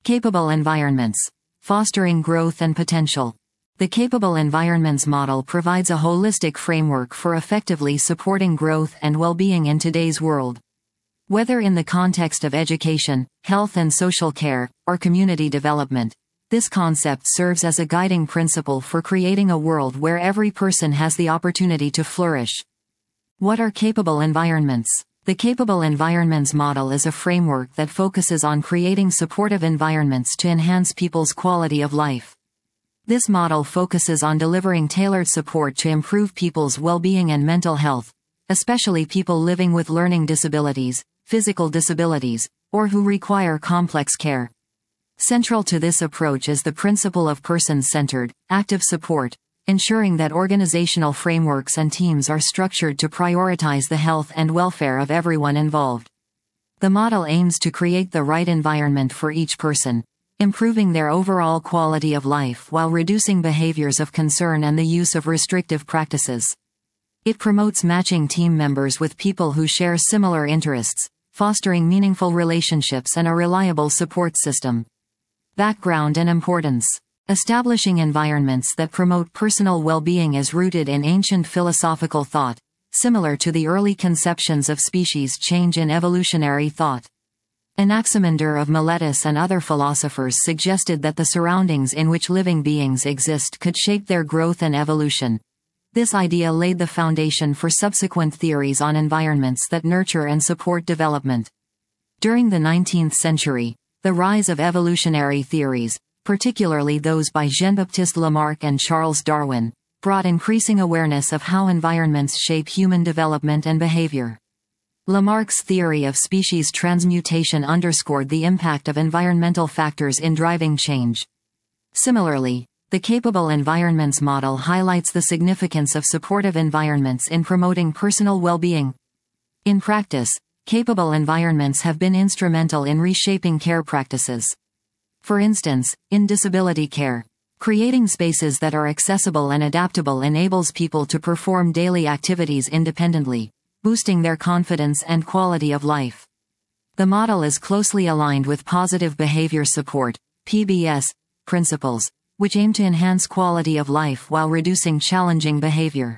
Capable environments. Fostering growth and potential. The Capable Environments model provides a holistic framework for effectively supporting growth and well-being in today's world. Whether in the context of education, health and social care, or community development, this concept serves as a guiding principle for creating a world where every person has the opportunity to flourish. What are capable environments? The Capable Environments model is a framework that focuses on creating supportive environments to enhance people's quality of life. This model focuses on delivering tailored support to improve people's well-being and mental health, especially people living with learning disabilities, physical disabilities, or who require complex care. Central to this approach is the principle of person-centered, active support, ensuring that organizational frameworks and teams are structured to prioritize the health and welfare of everyone involved. The model aims to create the right environment for each person, improving their overall quality of life while reducing behaviors of concern and the use of restrictive practices. It promotes matching team members with people who share similar interests, fostering meaningful relationships and a reliable support system. Background and importance. Establishing environments that promote personal well-being is rooted in ancient philosophical thought, similar to the early conceptions of species change in evolutionary thought. Anaximander of Miletus and other philosophers suggested that the surroundings in which living beings exist could shape their growth and evolution. This idea laid the foundation for subsequent theories on environments that nurture and support development. During the 19th century, the rise of evolutionary theories, particularly those by Jean-Baptiste Lamarck and Charles Darwin, brought increasing awareness of how environments shape human development and behavior. Lamarck's theory of species transmutation underscored the impact of environmental factors in driving change. Similarly, the Capable Environments model highlights the significance of supportive environments in promoting personal well-being. In practice, capable environments have been instrumental in reshaping care practices. For instance, in disability care, creating spaces that are accessible and adaptable enables people to perform daily activities independently, boosting their confidence and quality of life. The model is closely aligned with positive behavior support (PBS) principles, which aim to enhance quality of life while reducing challenging behavior.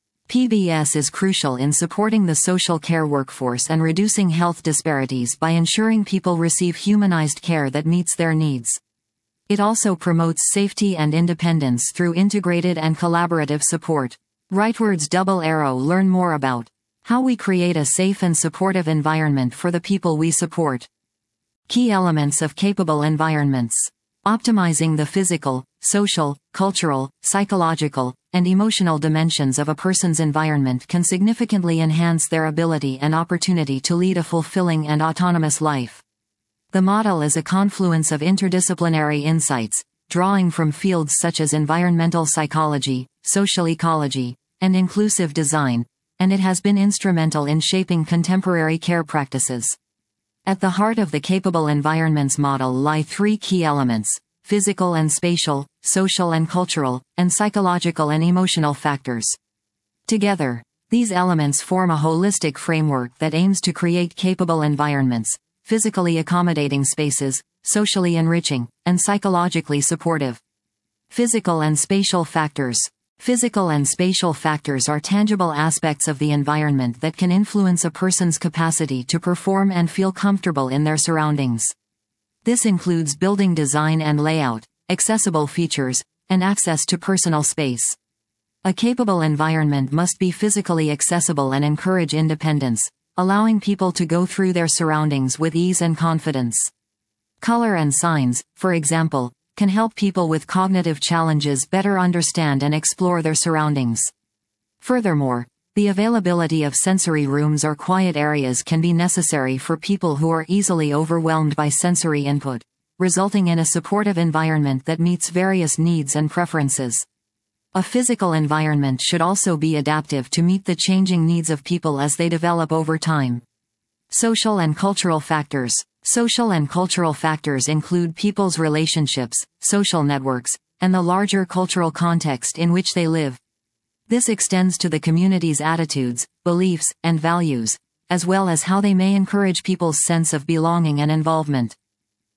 PBS is crucial in supporting the social care workforce and reducing health disparities by ensuring people receive humanized care that meets their needs. It also promotes safety and independence through integrated and collaborative support. Rightwards Learn more about how we create a safe and supportive environment for the people we support. Key elements of capable environments. Optimizing the physical, social, cultural, psychological, and emotional dimensions of a person's environment can significantly enhance their ability and opportunity to lead a fulfilling and autonomous life. The model is a confluence of interdisciplinary insights, drawing from fields such as environmental psychology, social ecology, and inclusive design, and it has been instrumental in shaping contemporary care practices. At the heart of the Capable Environments model lie three key elements: physical and spatial, social and cultural, and psychological and emotional factors. Together, these elements form a holistic framework that aims to create capable environments, physically accommodating spaces, socially enriching, and psychologically supportive. Physical and spatial factors. Physical and spatial factors are tangible aspects of the environment that can influence a person's capacity to perform and feel comfortable in their surroundings. This includes building design and layout, accessible features, and access to personal space. A capable environment must be physically accessible and encourage independence, allowing people to go through their surroundings with ease and confidence. Color and signs, for example, can help people with cognitive challenges better understand and explore their surroundings. Furthermore, the availability of sensory rooms or quiet areas can be necessary for people who are easily overwhelmed by sensory input, resulting in a supportive environment that meets various needs and preferences. A physical environment should also be adaptive to meet the changing needs of people as they develop over time. Social and cultural factors. Social and cultural factors include people's relationships, social networks, and the larger cultural context in which they live. This extends to the community's attitudes, beliefs, and values, as well as how they may encourage people's sense of belonging and involvement.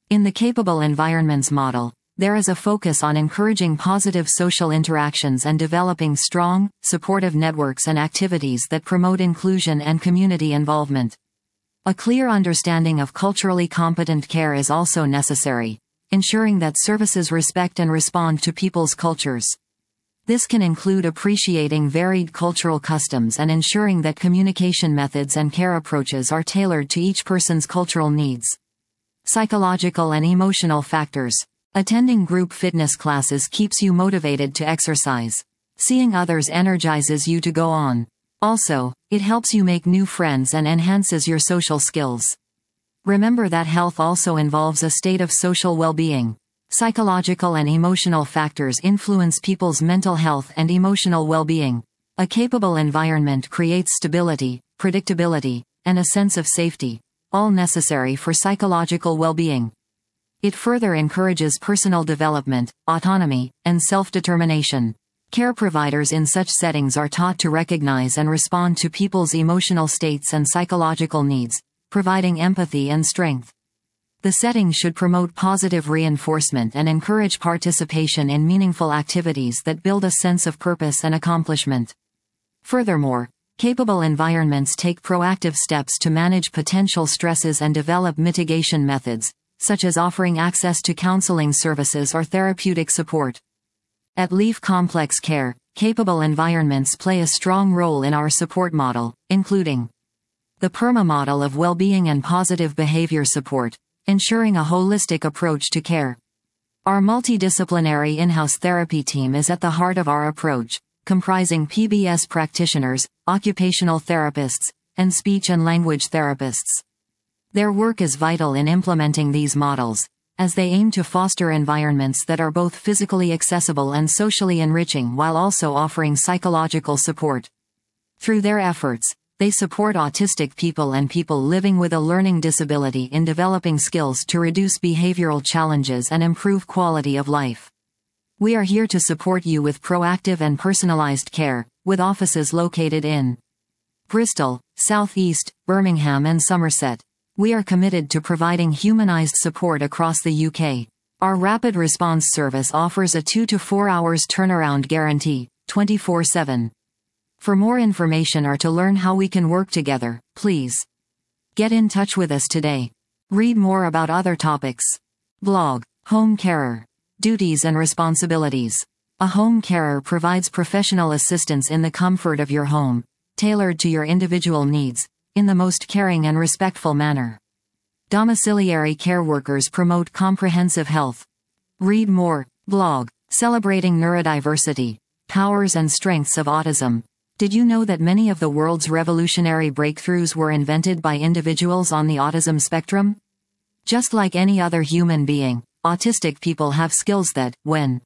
In the Capable Environments model, there is a focus on encouraging positive social interactions and developing strong, supportive networks and activities that promote inclusion and community involvement. A clear understanding of culturally competent care is also necessary, ensuring that services respect and respond to people's cultures. This can include appreciating varied cultural customs and ensuring that communication methods and care approaches are tailored to each person's cultural needs. Psychological and emotional factors. Attending group fitness classes keeps you motivated to exercise. Seeing others energizes you to go on. Also, it helps you make new friends and enhances your social skills. Remember that health also involves a state of social well-being. Psychological and emotional factors influence people's mental health and emotional well-being. A capable environment creates stability, predictability, and a sense of safety, all necessary for psychological well-being. It further encourages personal development, autonomy, and self-determination. Care providers in such settings are taught to recognize and respond to people's emotional states and psychological needs, providing empathy and strength. The setting should promote positive reinforcement and encourage participation in meaningful activities that build a sense of purpose and accomplishment. Furthermore, capable environments take proactive steps to manage potential stresses and develop mitigation methods, such as offering access to counseling services or therapeutic support. At Leaf Complex Care, capable environments play a strong role in our support model, including the PERMA model of well-being and positive behavior support, ensuring a holistic approach to care. Our multidisciplinary in-house therapy team is at the heart of our approach, comprising PBS practitioners, occupational therapists, and speech and language therapists. Their work is vital in implementing these models, as they aim to foster environments that are both physically accessible and socially enriching while also offering psychological support. Through their efforts, they support autistic people and people living with a learning disability in developing skills to reduce behavioral challenges and improve quality of life. We are here to support you with proactive and personalized care, with offices located in Bristol, South East, Birmingham and Somerset. We are committed to providing humanized support across the UK. Our rapid response service offers a 2 to 4 hours turnaround guarantee, 24/7. For more information or to learn how we can work together, please get in touch with us today. Read more about other topics. Blog. Home carer. Duties and responsibilities. A home carer provides professional assistance in the comfort of your home, tailored to your individual needs, in the most caring and respectful manner. Domiciliary care workers promote comprehensive health. Read more. Blog. Celebrating neurodiversity. Powers and strengths of autism. Did you know that many of the world's revolutionary breakthroughs were invented by individuals on the autism spectrum? Just like any other human being, autistic people have skills that, when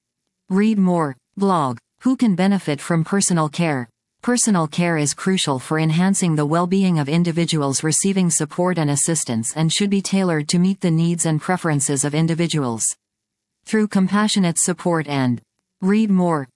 read more. Blog. Who can benefit from personal care? Personal care is crucial for enhancing the well-being of individuals receiving support and assistance and should be tailored to meet the needs and preferences of individuals. Through compassionate support and read more.